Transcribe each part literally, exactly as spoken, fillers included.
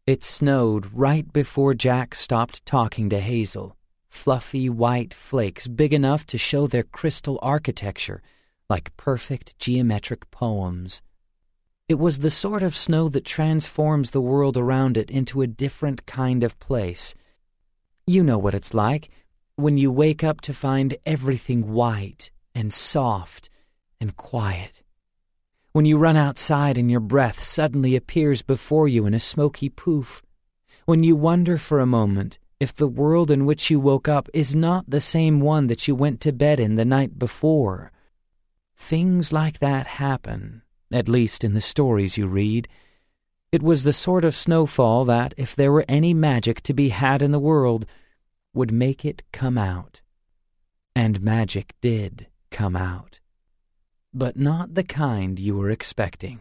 It snowed right before Jack stopped talking to Hazel. Fluffy white flakes big enough to show their crystal architecture, like perfect geometric poems. It was the sort of snow that transforms the world around it into a different kind of place. You know what it's like when you wake up to find everything white and soft and quiet. When you run outside and your breath suddenly appears before you in a smoky poof. When you wonder for a moment if the world in which you woke up is not the same one that you went to bed in the night before. Things like that happen, at least in the stories you read. It was the sort of snowfall that, if there were any magic to be had in the world, would make it come out. And magic did come out. But not the kind you were expecting.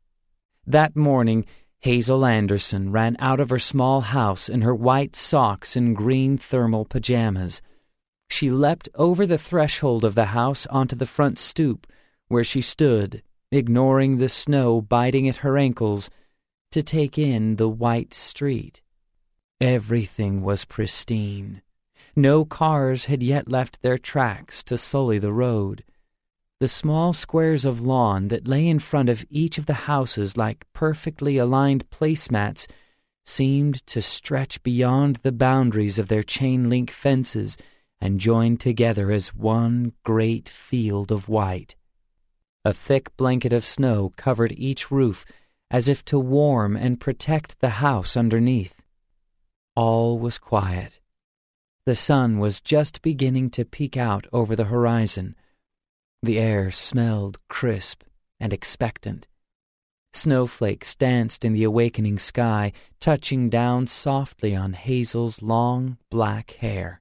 That morning, Hazel Anderson ran out of her small house in her white socks and green thermal pajamas. She leapt over the threshold of the house onto the front stoop, where she stood, ignoring the snow biting at her ankles, to take in the white street. Everything was pristine. No cars had yet left their tracks to sully the road. The small squares of lawn that lay in front of each of the houses like perfectly aligned placemats seemed to stretch beyond the boundaries of their chain-link fences and join together as one great field of white. A thick blanket of snow covered each roof as if to warm and protect the house underneath. All was quiet. The sun was just beginning to peek out over the horizon. The air smelled crisp and expectant. Snowflakes danced in the awakening sky, touching down softly on Hazel's long black hair.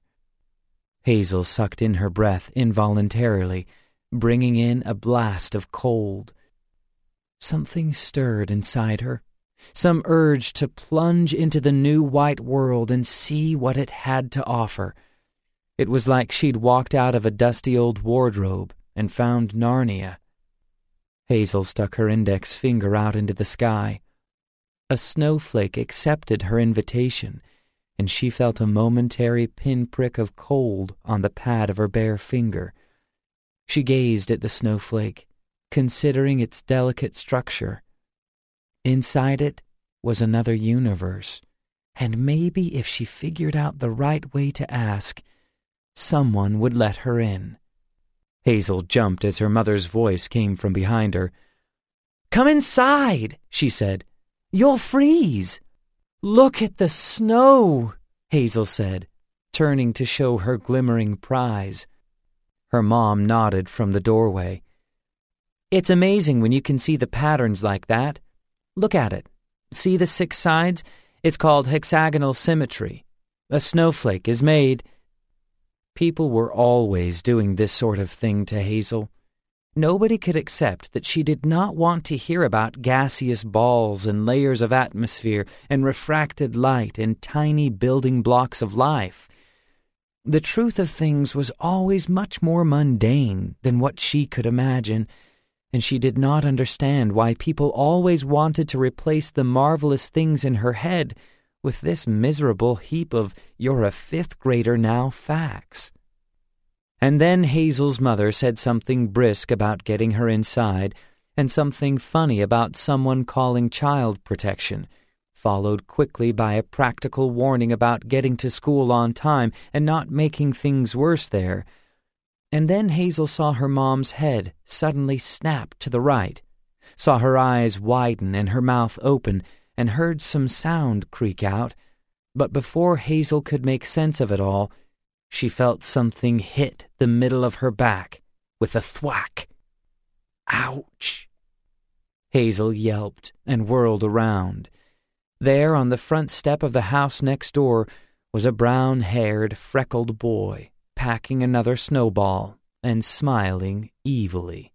Hazel sucked in her breath involuntarily, bringing in a blast of cold. Something stirred inside her, some urge to plunge into the new white world and see what it had to offer. It was like she'd walked out of a dusty old wardrobe and found Narnia. Hazel stuck her index finger out into the sky. A snowflake accepted her invitation, and she felt a momentary pinprick of cold on the pad of her bare finger. She gazed at the snowflake, considering its delicate structure. Inside it was another universe, and maybe if she figured out the right way to ask, someone would let her in. Hazel jumped as her mother's voice came from behind her. "Come inside," she said. "You'll freeze." "Look at the snow," Hazel said, turning to show her glimmering prize. Her mom nodded from the doorway. "It's amazing when you can see the patterns like that. Look at it. See the six sides? It's called hexagonal symmetry. A snowflake is made..." People were always doing this sort of thing to Hazel. Nobody could accept that she did not want to hear about gaseous balls and layers of atmosphere and refracted light and tiny building blocks of life. The truth of things was always much more mundane than what she could imagine, and she did not understand why people always wanted to replace the marvelous things in her head with this miserable heap of "you're a fifth grader now" facts. And then Hazel's mother said something brisk about getting her inside, and something funny about someone calling child protection, followed quickly by a practical warning about getting to school on time and not making things worse there. And then Hazel saw her mom's head suddenly snap to the right, saw her eyes widen and her mouth open, and heard some sound creak out, but before Hazel could make sense of it all, she felt something hit the middle of her back with a thwack. Ouch! Hazel yelped and whirled around. There, on the front step of the house next door, was a brown-haired, freckled boy, packing another snowball and smiling evilly.